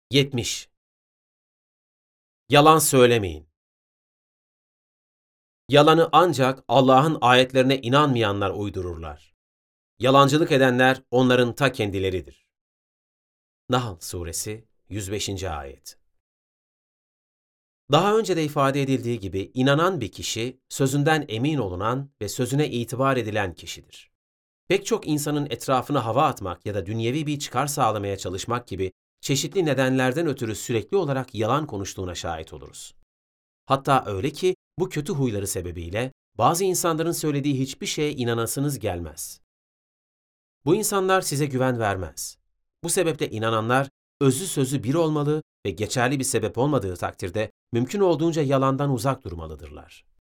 70. Yalan söylemeyin. Yalanı ancak Allah'ın ayetlerine inanmayanlar uydururlar. Yalancılık edenler onların ta kendileridir. Nahl Suresi 105. Ayet. Daha önce de ifade edildiği gibi inanan bir kişi, sözünden emin olunan ve sözüne itibar edilen kişidir. Pek çok insanın etrafına hava atmak ya da dünyevi bir çıkar sağlamaya çalışmak gibi çeşitli nedenlerden ötürü sürekli olarak yalan konuştuğuna şahit oluruz. Hatta öyle ki bu kötü huyları sebebiyle bazı insanların söylediği hiçbir şeye inanasınız gelmez. Bu insanlar size güven vermez. Bu sebeple inananlar özü sözü bir olmalı ve geçerli bir sebep olmadığı takdirde mümkün olduğunca yalandan uzak durmalıdırlar.